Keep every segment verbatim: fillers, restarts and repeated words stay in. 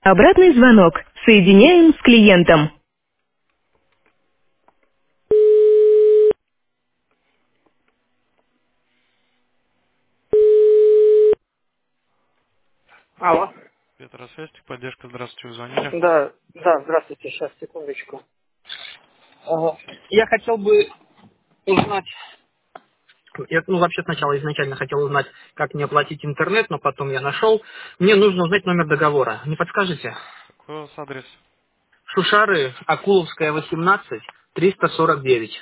Обратный звонок. Соединяем с клиентом. Алло. Петросвязь, поддержка, здравствуйте, вы звонили. Да, да, здравствуйте, сейчас, секундочку. Ага. Я хотел бы узнать, я, ну, вообще сначала изначально хотел узнать, как мне оплатить интернет, но потом я нашел. Мне нужно узнать номер договора. Не подскажете? Какой у вас адрес? Шушары, Акуловская, восемнадцать, триста сорок девять.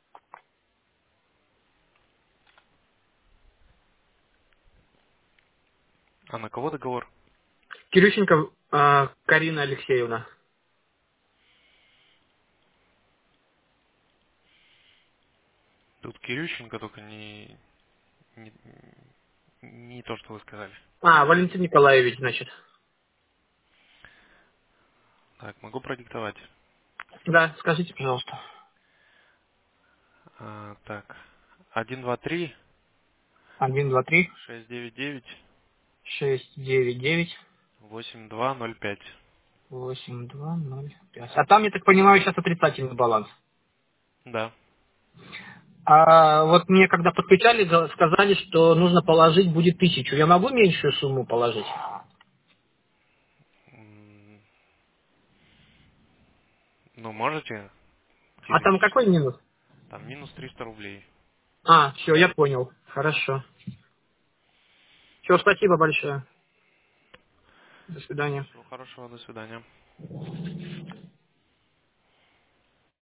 А на кого договор? Кирющенко э, Карина Алексеевна. Тут Кирющенко, только не, не, не то, что вы сказали. А, Валентин Николаевич, значит. Так, могу продиктовать. Да, скажите, пожалуйста. А, так, один два три Один, два, три, шесть девять девять шесть, девять, девять. восемь два ноль пять. Восемь два ноль пять. А там, я так понимаю, сейчас отрицательный баланс. Да. А вот мне когда подключали, га- сказали, что нужно положить будет тысячу. Я могу меньшую сумму положить? М, Ну, можете А там какой теоретически. минус? Там минус триста рублей. А, все, я понял. Хорошо. Все, спасибо большое. До свидания. Всего хорошего, до свидания.